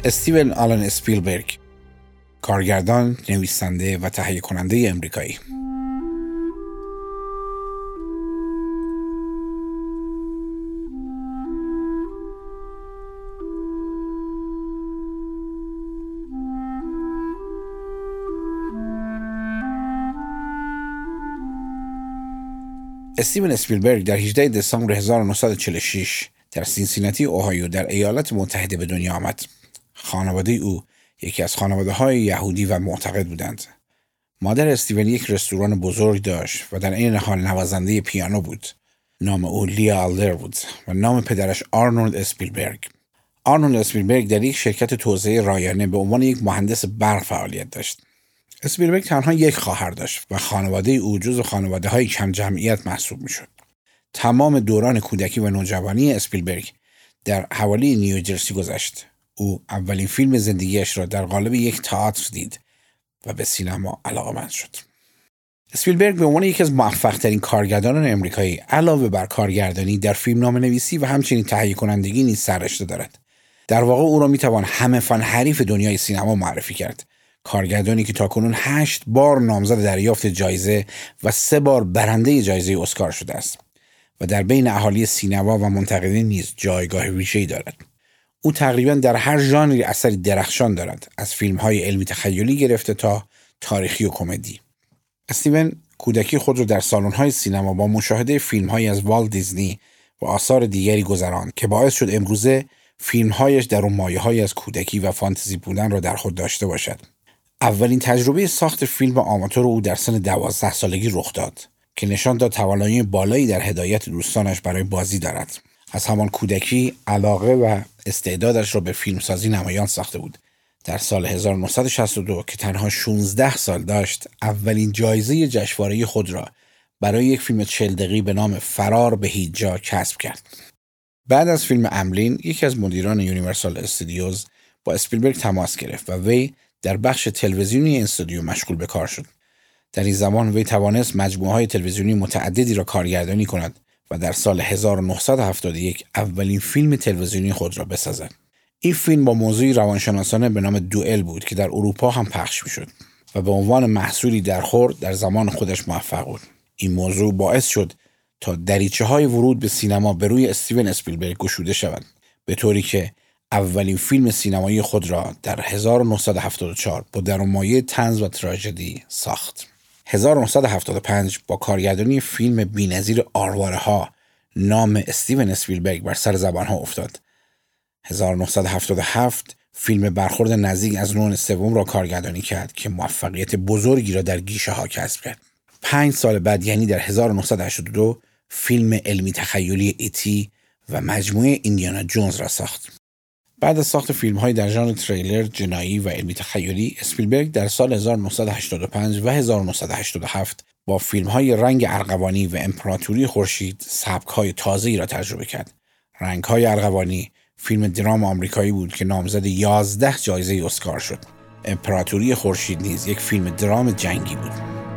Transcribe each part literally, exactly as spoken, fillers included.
استیون آلن اسپیلبرگ، کارگردان، نویسنده و تهیه کننده امریکایی. استیون اسپیلبرگ در هجدهم دسامبر هزار و نهصد و چهل و شش در سینسیناتی اوهایو در ایالات متحده به دنیا آمد. خانواده او یکی از خانواده‌های یهودی و معتقد بودند. مادر استیون یک رستوران بزرگ داشت و در این حال نوازنده پیانو بود. نام او لیا آلدر بود و نام پدرش آرنولد اسپیلبرگ. آرنولد اسپیلبرگ در یک شرکت توزیع رایانه به عنوان یک مهندس برق فعالیت داشت. اسپیلبرگ تنها یک خواهر داشت و خانواده او جزو خانواده‌های کم جمعیت محسوب می‌شد. تمام دوران کودکی و نوجوانی اسپیلبرگ در حوالی نیوجرسی گذشت. او اولین فیلم زندگیش را در قالب یک تئاتر دید و به سینما علاقه‌مند شد. اسپیلبرگ به عنوان یکی از موفق‌ترین کارگردانان امریکایی علاوه بر کارگردانی در فیلمنامه‌نویسی و همچنین تهیه کنندگی نیز سررشته دارد. در واقع او را می‌توان همه فن حریف دنیای سینما معرفی کرد. کارگردانی که تاکنون هشت بار نامزد دریافت جایزه و سه بار برنده جایزه اسکار شده است و در بین اهالی سینما و منتقدین نیز جایگاه ویژه‌ای دارد. او تقریباً در هر ژانری اثری درخشان دارد، از فیلم‌های علمی تخیلی گرفته تا تاریخی و کمدی. استیون کودکی خود را در سالن‌های سینما با مشاهده فیلم‌هایی از والت دیزنی و آثار دیگری گذراند که باعث شد امروزه فیلم‌هایش در اون مایه‌هایی از کودکی و فانتزی بودن را در خود داشته باشد. اولین تجربه ساخت فیلم آماتور او در سن دوازده سالگی رخ داد که نشان داد توانایی بالایی در هدایت دوستانش برای بازی دارد. از همان کودکی علاقه و استعدادش را به فیلمسازی نمایان ساخته بود. در سال هزار و نهصد و شصت و دو که تنها شانزده سال داشت، اولین جایزه جشنواره خود را برای یک فیلم چهل دقیقه‌ای به نام فرار به هیچ جا کسب کرد. بعد از فیلم املین، یکی از مدیران یونیورسال استودیوز با اسپیلبرگ تماس گرفت و وی در بخش تلویزیونی این استودیو مشغول به کار شد. در این زمان وی توانست مجموعه‌های تلویزیونی متعددی را کارگردانی کند و در سال هزار و نهصد و هفتاد و یک اولین فیلم تلویزیونی خود را بسازد. این فیلم با موضوعی روانشناسانه به نام دوئل بود که در اروپا هم پخش می‌شد و به عنوان محصولی درخورد در زمان خودش موفق بود. این موضوع باعث شد تا دریچه‌های ورود به سینما به روی استیون اسپیلبرگ گشوده شود، به طوری که اولین فیلم سینمایی خود را در هزار و نهصد و هفتاد و چهار با درامایه طنز و تراژدی ساخت. هزار و نهصد و هفتاد و پنج با کارگردانی فیلم بی‌نظیر آرواره‌ها نام استیون اسپیلبرگ بر سر زبان‌ها افتاد. هزار و نهصد و هفتاد و هفت فیلم برخورد نزدیک از نوع سوم را کارگردانی کرد که موفقیت بزرگی را در گیشه‌ها کسب کرد. پنج سال بعد یعنی در هزار و نهصد و هشتاد و دو فیلم علمی تخیلی ایتی و مجموعه ایندیانا جونز را ساخت. بعد از ساخت فیلم‌های در ژانر تریلر، جنایی و علمی تخیلی، اسپیلبرگ در سال هزار و نهصد و هشتاد و پنج و هزار و نهصد و هشتاد و هفت با فیلم‌های رنگ ارغوانی و امپراتوری خورشید سبک‌های تازه‌ای را تجربه کرد. رنگ‌های ارغوانی فیلم درام آمریکایی بود که نامزد یازده جایزه اسکار شد. امپراتوری خورشید نیز یک فیلم درام جنگی بود.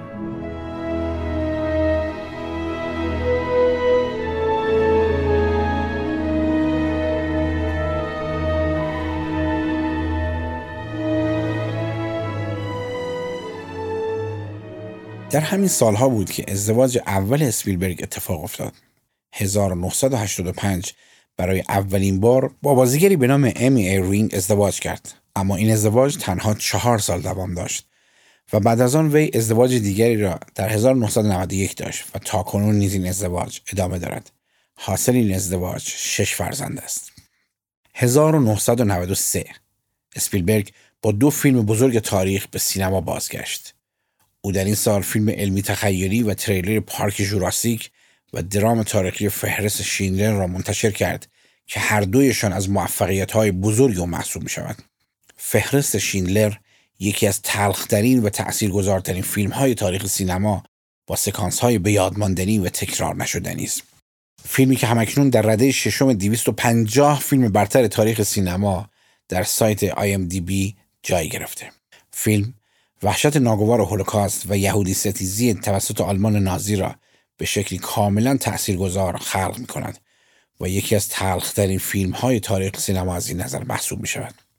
در همین سالها بود که ازدواج اول اسپیلبرگ اتفاق افتاد. هزار و نهصد و هشتاد و پنج برای اولین بار با بازیگری به نام امی ایرینگ ازدواج کرد، اما این ازدواج تنها چهار سال دوام داشت و بعد از آن وی ازدواج دیگری را در هزار و نهصد و نود و یک داشت و تاکنون نیز این ازدواج ادامه دارد. حاصل این ازدواج شش فرزند است. هزار و نهصد و نود و سه اسپیلبرگ با دو فیلم بزرگ تاریخ به سینما بازگشت. او در این سال فیلم علمی تخیلی و تریلر پارک جوراسیک و درام تاریخی فهرست شیندلر را منتشر کرد که هر دویشان از موفقیت‌های بزرگی محسوب می‌شوند. فهرست شیندلر یکی از تلخ‌ترین و تأثیرگذارترین فیلم‌های تاریخ سینما با سکانس‌های بیادماندنی و تکرار نشدنی است. فیلمی که همکنون در رده ششم دویست و پنجاه فیلم برتر تاریخ سینما در سایت آی ام دی بی جای گرفته. فیلم وحشت ناگوار هولوکاست و یهودی ستیزی توسط آلمان نازی را به شکلی کاملا تأثیرگذار خلق می کند و یکی از تلخ‌ترین فیلم‌های تاریخ سینما از این نظر محسوب می شود.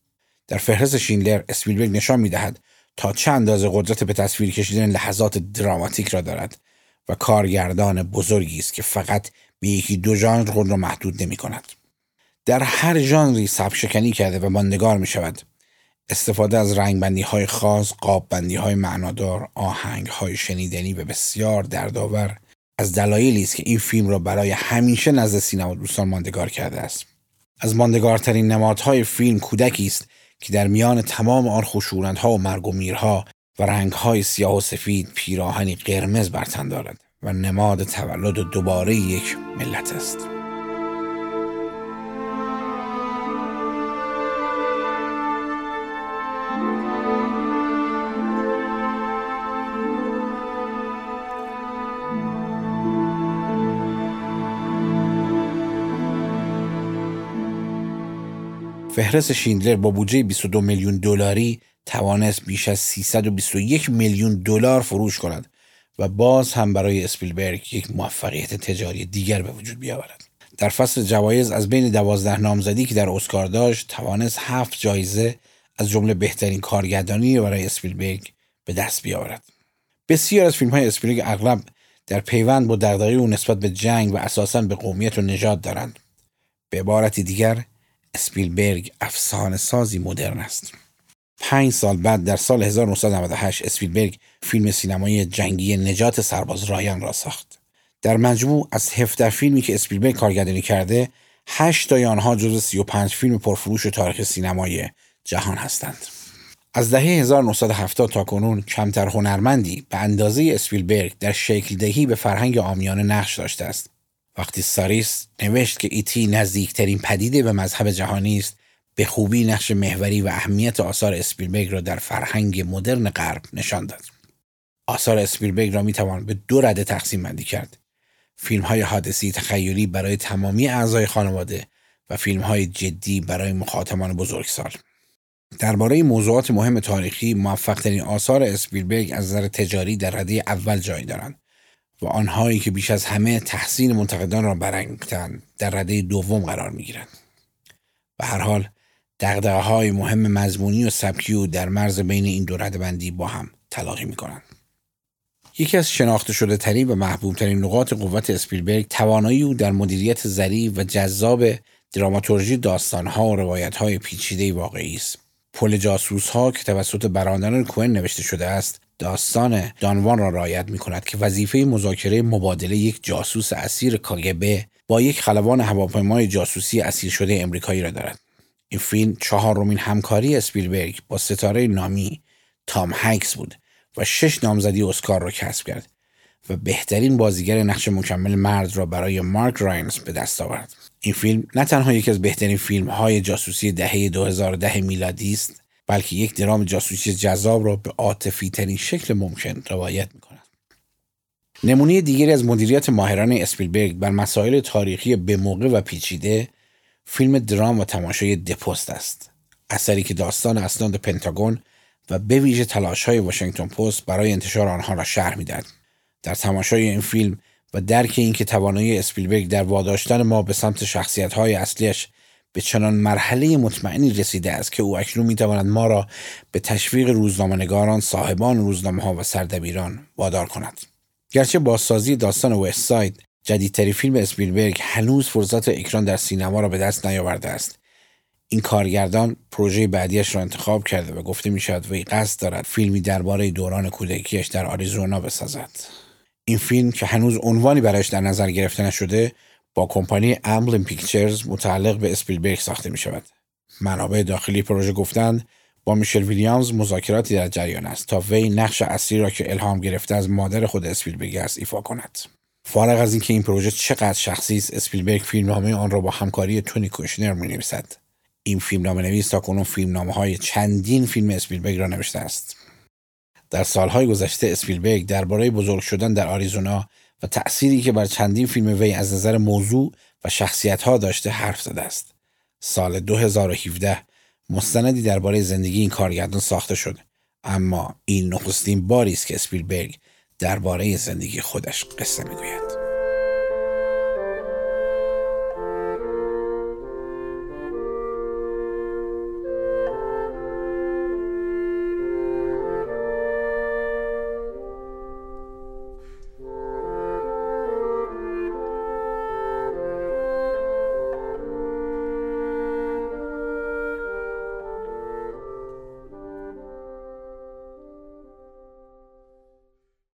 در فهرست شیندلر اسپیلبرگ نشان می‌دهد تا چه اندازه قدرت به تصویر کشیدن لحظات دراماتیک را دارد و کارگردان بزرگی است که فقط به یکی دو ژانر خود را محدود نمی‌کند. در هر ژانری سبک‌شکنی کرده و ماندگار می‌شود. استفاده از رنگبندی‌های خاص، قاب‌بندی‌های معنادار، آهنگ‌های شنیدنی و بسیار دردآور از دلایلی است که این فیلم را برای همیشه نزد سینما دوستان ماندگار کرده است. از ماندگارترین نمادهای فیلم کودکی است که در میان تمام آن خشونت‌ها و مرگ و میرها و رنگ‌های سیاه و سفید پیراهنی قرمز بر تن دارد و نماد تولد دوباره یک ملت است. فهرست شیندلر با بودجه بیست و دو میلیون دلاری توانست بیش از سیصد و بیست و یک میلیون دلار فروش کند و باز هم برای اسپیلبرگ یک موفقیت تجاری دیگر به وجود بیاورد. در فصل جوایز از بین دوازده نامزدی که در اسکار داشت توانست هفت جایزه از جمله بهترین کارگردانی برای اسپیلبرگ به دست بیاورد. بسیار از فیلم‌های اسپیلبرگ اغلب در پیوند با دغدغه او نسبت به جنگ و اساساً به قومیت و نژاد دارند. به عبارت دیگر اسپیلبرگ افسانه سازی مدرن است. پنج سال بعد در سال هزار و نهصد و نود و هشت اسپیلبرگ فیلم سینمایی جنگی نجات سرباز رایان را ساخت. در مجموع از هفده فیلمی که اسپیلبرگ کارگردانی کرده، هشت تای آنها جزو سی و پنج فیلم پرفروش تاریخ سینمای جهان هستند. از دهه هزار و نهصد و هفتاد تا کنون کمتر هنرمندی به اندازه اسپیلبرگ در شکل دهی به فرهنگ عامیانه نقش داشته است. وقتی ساریس نوشت که ایتی نزدیکترین پدیده به مذهب جهانی است، به خوبی نقش محوری و اهمیت آثار اسپیلبرگ را در فرهنگ مدرن غرب نشان داد. آثار اسپیلبرگ را میتوان به دو رده تقسیم بندی کرد: فیلم‌های حادثی تخیلی برای تمامی اعضای خانواده و فیلم‌های جدی برای مخاطبان بزرگسال. درباره موضوعات مهم تاریخی، موفق‌ترین آثار اسپیلبرگ از نظر تجاری در رده اول جای دارند و آنهایی که بیش از همه تحسین منتقدان را برانگیختند در رده دوم قرار می‌گیرند. به هر حال دغدغه‌های مهم مضمونی و سبکی او در مرز بین این دو رده‌بندی با هم تلاقی می‌کنند. یکی از شناخته شده ترین و محبوب ترین نقاط قوت اسپیلبرگ توانایی او در مدیریت ظریف و جذاب دراماتورژی داستان‌ها و روایت‌های پیچیده واقعی است. پل جاسوس‌ها که توسط برادران کوئن نوشته شده است، داستان دانوان را رعایت می‌کند که وظیفه مذاکره مبادله یک جاسوس اسیر کاگبه با یک خلبان هواپیمای جاسوسی اسیر شده امریکایی را دارد. این فیلم چهارمین همکاری اسپیلبرگ با ستاره نامی تام هنکس بود و شش نامزدی اسکار را کسب کرد و بهترین بازیگر نقش مکمل مرد را برای مارک راینز به دست آورد. این فیلم نه تنها یکی از بهترین فیلم‌های جاسوسی دهه دو هزار و ده میلادی است، بلکه یک درام جاسوسی جذاب را به عاطفی ترین شکل ممکن روایت می‌کند. نمونه دیگری از مدیریت ماهرانه اسپیلبرگ بر مسائل تاریخی به موقع و پیچیده، فیلم درام و تماشای دپوست است. اثری که داستان اسناد پنتاگون و به ویژه تلاش‌های واشنگتن پست برای انتشار آنها را شرح می‌دهد. در تماشای این فیلم و درک این که توانایی اسپیلبرگ در واداشتن ما به سمت شخصیت‌های اصلیش به چنان مرحله مطمئنی رسیده است که او اکنون می‌تواند ما را به تشویق روزنامه‌نگاران، صاحبان روزنامه‌ها و سردبیران وادار کند. گرچه بازسازی داستان وست ساید، جدیدترین فیلم اسپیلبرگ، هنوز فرصت اکران در سینما را به دست نیاورده است، این کارگردان پروژه بعدیش را انتخاب کرده و گفته می‌شود وی قصد دارد فیلمی درباره دوران کودکیش در آریزونا بسازد. این فیلم که هنوز عنوانی برایش در نظر گرفته نشده، با کمپانی امبلم پیکچرز متعلق به اسپیلبرگ ساخته می‌شود. منابع داخلی پروژه گفتند با میشل ویلیامز مذاکراتی در جریان است تا وی نقش اصلی را که الهام گرفته از مادر خود اسپیلبرگ است ایفا کند. فارغ از اینکه این پروژه چقدر شخصی است، اسپیلبرگ فیلمنامه آن را با همکاری تونی کوشنر می‌نویسد. این فیلمنامه‌نویس تاکنون فیلمنامه‌های چندین فیلم اسپیلبرگ را نوشته است. در سالهای گذشته اسپیلبرگ درباره بزرگ شدن در آریزونا و تأثیری که بر چندین فیلم وی از نظر موضوع و شخصیت‌ها داشته حرف زده است. سال دو هزار و هفده مستندی درباره زندگی این کارگردان ساخته شد، اما این نخستین باری است که اسپیلبرگ درباره زندگی خودش قصه می‌گوید.